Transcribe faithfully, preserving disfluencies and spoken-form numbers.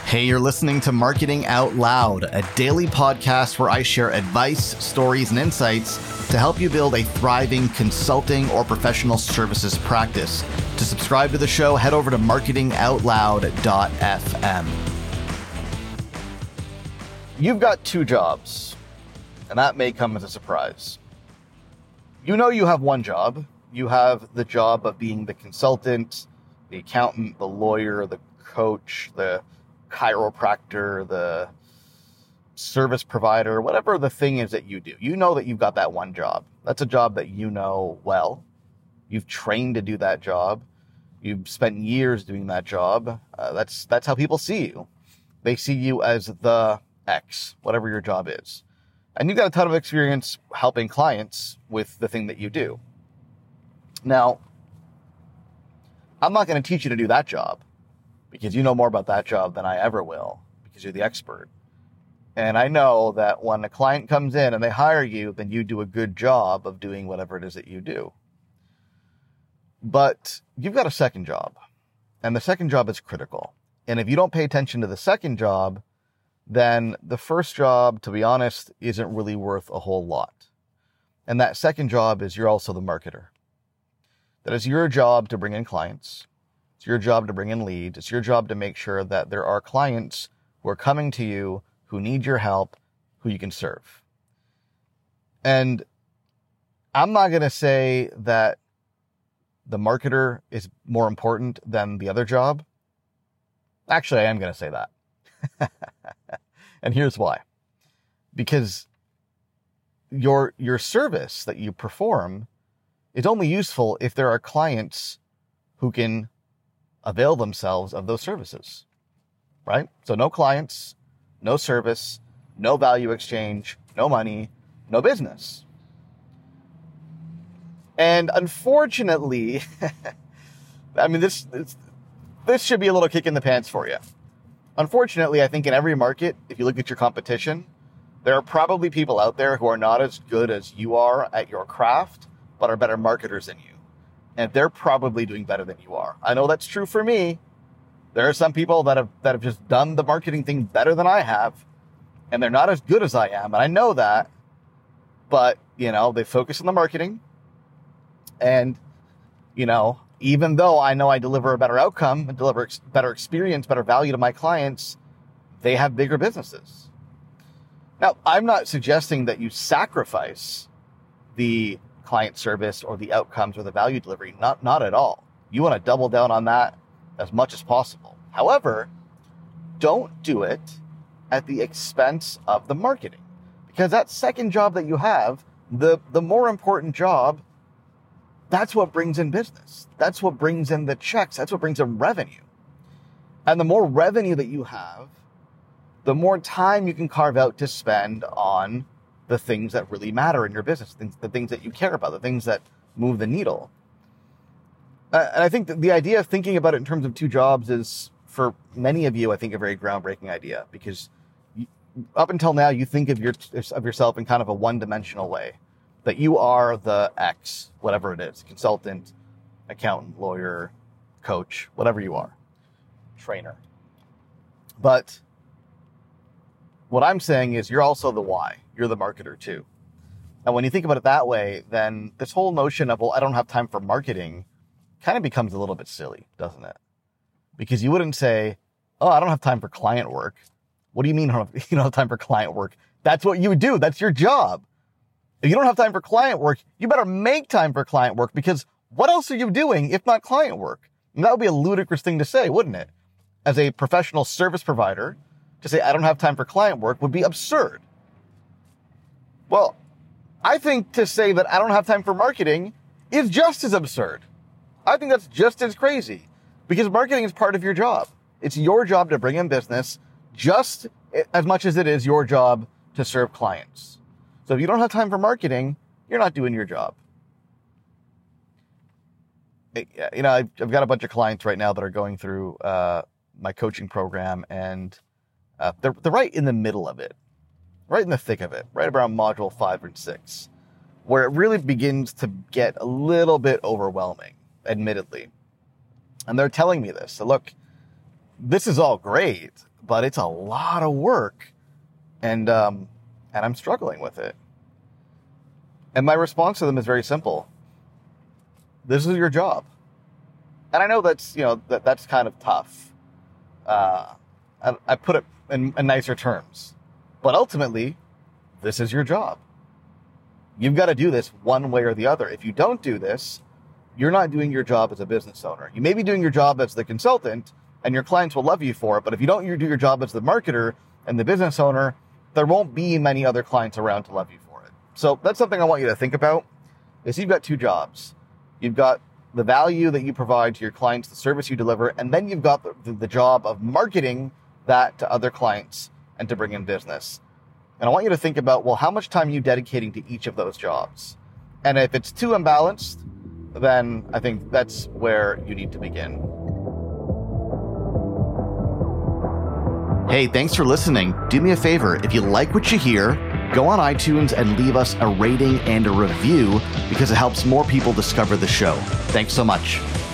Hey, you're listening to Marketing Out Loud, a daily podcast where I share advice, stories, and insights to help you build a thriving consulting or professional services practice. To subscribe to the show, head over to marketing out loud dot f m. You've got two jobs, and that may come as a surprise. You know you have one job. You have the job of being the consultant, the accountant, the lawyer, the coach, the chiropractor, the service provider, whatever the thing is that you do. You know that you've got that one job. That's a job that you know well. You've trained to do that job. You've spent years doing that job. Uh, that's that's how people see you. They see you as the X, whatever your job is. And you've got a ton of experience helping clients with the thing that you do. Now, I'm not going to teach you to do that job, because you know more about that job than I ever will, because you're the expert. And I know that when a client comes in and they hire you, then you do a good job of doing whatever it is that you do. But you've got a second job, and the second job is critical. And if you don't pay attention to the second job, then the first job, to be honest, isn't really worth a whole lot. And that second job is you're also the marketer. That is your job to bring in clients. It's your job to bring in leads. It's your job to make sure that there are clients who are coming to you, who need your help, who you can serve. And I'm not going to say that the marketer is more important than the other job. Actually, I am going to say that. And here's why. Because your, your service that you perform is only useful if there are clients who can avail themselves of those services, right? So no clients, no service, no value exchange, no money, no business. And unfortunately, I mean, this, this, this should be a little kick in the pants for you. Unfortunately, I think in every market, if you look at your competition, there are probably people out there who are not as good as you are at your craft, but are better marketers than you. And they're probably doing better than you are. I know that's true for me. There are some people that have that have just done the marketing thing better than I have, and they're not as good as I am, and I know that. But, you know, they focus on the marketing. And, you know, even though I know I deliver a better outcome and deliver ex- better experience, better value to my clients, they have bigger businesses. Now, I'm not suggesting that you sacrifice the client service or the outcomes or the value delivery. Not, not at all. You want to double down on that as much as possible. However, don't do it at the expense of the marketing, because that second job that you have, the, the more important job, that's what brings in business. That's what brings in the checks. That's what brings in revenue. And the more revenue that you have, the more time you can carve out to spend on the things that really matter in your business, things, the things that you care about, the things that move the needle. Uh, and I think that the idea of thinking about it in terms of two jobs is, for many of you, I think, a very groundbreaking idea, because you, up until now, you think of, your, of yourself in kind of a one-dimensional way, that you are the X, whatever it is, consultant, accountant, lawyer, coach, whatever you are, trainer. But what I'm saying is you're also the Y. You're the marketer too. And when you think about it that way, then this whole notion of, well, I don't have time for marketing kind of becomes a little bit silly, doesn't it? Because you wouldn't say, oh, I don't have time for client work. What do you mean you don't have time for client work? That's what you do. That's your job. If you don't have time for client work, you better make time for client work, because what else are you doing if not client work? And that would be a ludicrous thing to say, wouldn't it? As a professional service provider, to say I don't have time for client work would be absurd. Well, I think to say that I don't have time for marketing is just as absurd. I think that's just as crazy, because marketing is part of your job. It's your job to bring in business just as much as it is your job to serve clients. So if you don't have time for marketing, you're not doing your job. You know, I've got a bunch of clients right now that are going through uh, my coaching program, and uh, they're, they're right in the middle of it. Right in the thick of it, right around module five and six, where it really begins to get a little bit overwhelming, admittedly. And they're telling me this. So look, this is all great, but it's a lot of work, and um, and I'm struggling with it. And my response to them is very simple. This is your job. And I know that's, you know, that that's kind of tough. Uh, I, I put it in, in nicer terms. But ultimately, this is your job. You've got to do this one way or the other. If you don't do this, you're not doing your job as a business owner. You may be doing your job as the consultant, and your clients will love you for it. But if you don't do your job as the marketer and the business owner, there won't be many other clients around to love you for it. So that's something I want you to think about, is you've got two jobs. You've got the value that you provide to your clients, the service you deliver, and then you've got the, the, the job of marketing that to other clients and to bring in business. And I want you to think about, well, how much time are you dedicating to each of those jobs? And if it's too imbalanced, then I think that's where you need to begin. Hey, thanks for listening. Do me a favor. If you like what you hear, go on iTunes and leave us a rating and a review because it helps more people discover the show. Thanks so much.